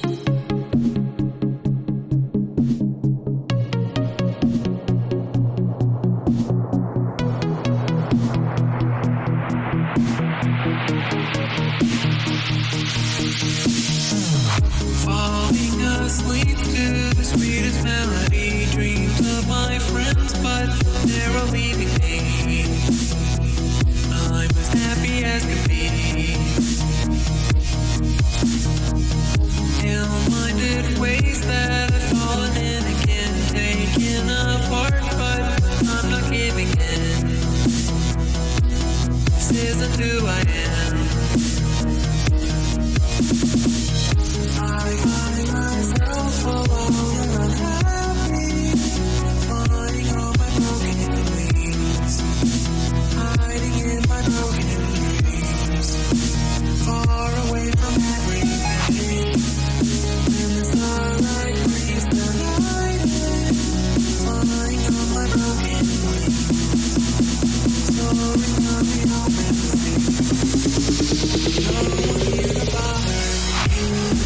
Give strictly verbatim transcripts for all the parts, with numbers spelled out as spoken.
Falling asleep to the sweetest melody, dreams of my friends, but they're all leaving me. I'm as happy as can be. Ill-minded ways that I've fallen in again, taken apart, but I'm not giving in. This isn't who I am. I find myself alone and unhappy, finding all my broken dreams, hiding in my broken dreams, far away from everything. When the starlight frees the night in, flying on my broken wings, soaring on the open sea. No one here to bother me.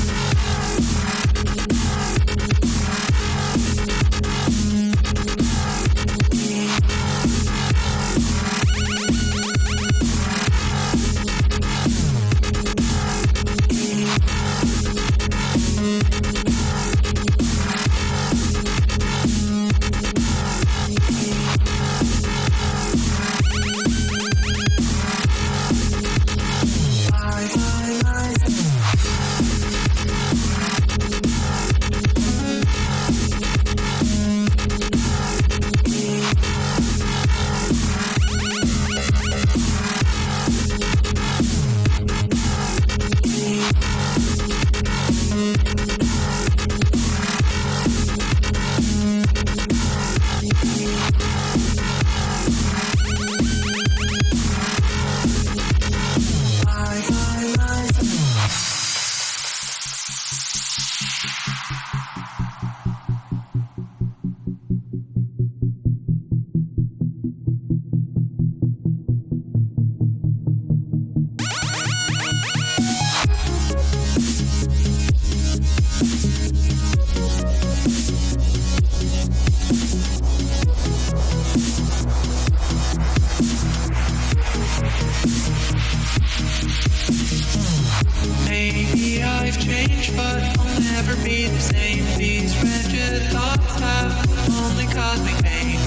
Maybe I've changed, but I'll never be the same. These wretched thoughts have only caused me pain.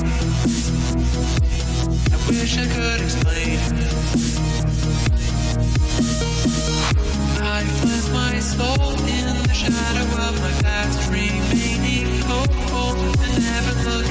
I wish I could explain. I've left my soul in the shadow of my past, remaining hopeful and never look